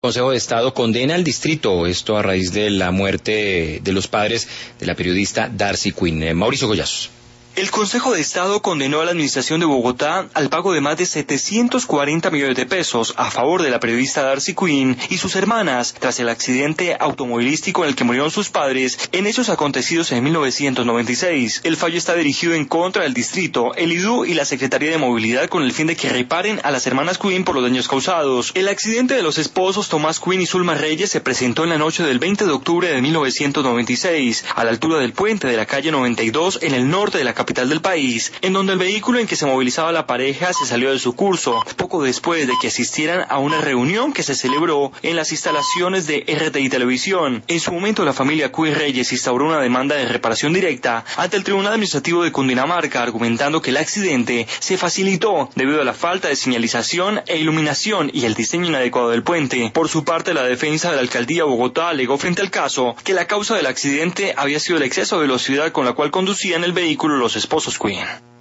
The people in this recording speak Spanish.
Consejo de Estado condena al distrito, esto a raíz de la muerte de los padres de la periodista Darcy Quinn. Mauricio Goyazos. El Consejo de Estado condenó a la Administración de Bogotá al pago de más de 740 millones de pesos a favor de la periodista Darcy Quinn y sus hermanas tras el accidente automovilístico en el que murieron sus padres en hechos acontecidos en 1996. El fallo está dirigido en contra del distrito, el IDU y la Secretaría de Movilidad con el fin de que reparen a las hermanas Quinn por los daños causados. El accidente de los esposos Tomás Quinn y Zulma Reyes se presentó en la noche del 20 de octubre de 1996 a la altura del puente de la calle 92 en el norte de la capital del país, en donde el vehículo en que se movilizaba la pareja se salió de su curso, poco después de que asistieran a una reunión que se celebró en las instalaciones de RTI Televisión. En su momento, la familia Quinn Reyes instauró una demanda de reparación directa ante el Tribunal Administrativo de Cundinamarca, argumentando que el accidente se facilitó debido a la falta de señalización e iluminación y el diseño inadecuado del puente. Por su parte, la defensa de la Alcaldía de Bogotá alegó frente al caso que la causa del accidente había sido el exceso de velocidad con la cual conducían el vehículo los esposos Quinn.